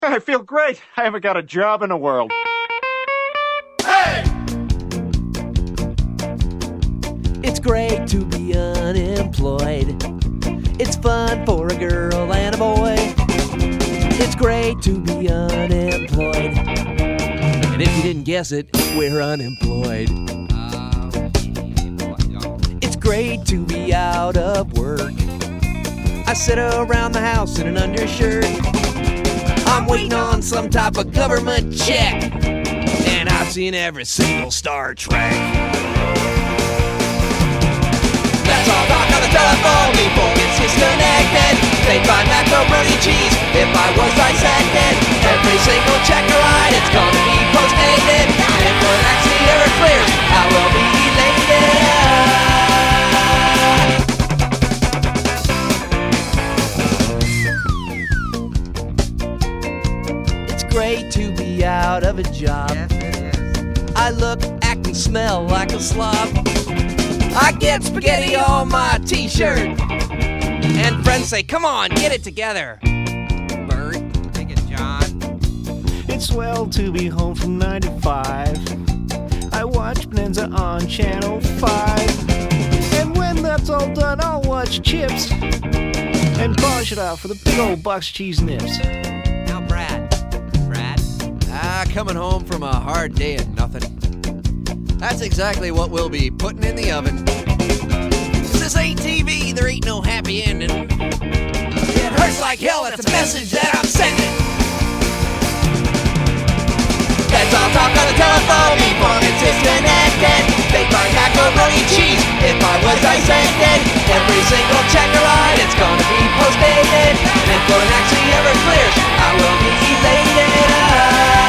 I feel great. I haven't got a job in the world. Hey! It's great to be unemployed. It's fun for a girl and a boy. It's great to be unemployed. And if you didn't guess it, we're unemployed. It's great to be out of work. I sit around the house in an undershirt. I'm waiting on some type of government check. And I've seen every single Star Trek. Let's all talk on the telephone before it's disconnected. Take my macaroni cheese if I was dissected. Every single check I write, it's gonna be post-dated. And if it actually ever clears, I will be elated. It's great to be out of a job. Yes, it is. I look, act, and smell like a slob. I get spaghetti on my t-shirt. And friends say, come on, get it together. Bert, take it, John. It's swell to be home from 9 to 5. I watch Bonanza on Channel 5. And when that's all done, I'll watch Chips and polish it off with a big old box of cheese nips. Now, Brad. Coming home from a hard day of nothing. That's exactly what we'll be putting in the oven. This ain't TV, there ain't no happy ending. It hurts like hell, that's a message that I'm sending. Let's all talk on the telephone before it's disconnected. Take my macaroni cheese if I was dissected. Every single check I write, it's gonna be post-dated. And if one actually ever clears, I will be elated.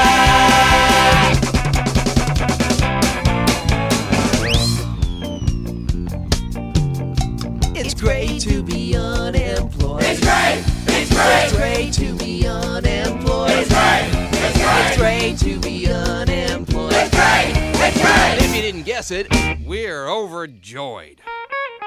It's great to be unemployed. It's great! It's great! It's great to be unemployed. It's great! It's great! It's great to be unemployed. It's great! It's great! And if you didn't guess it, we're overjoyed.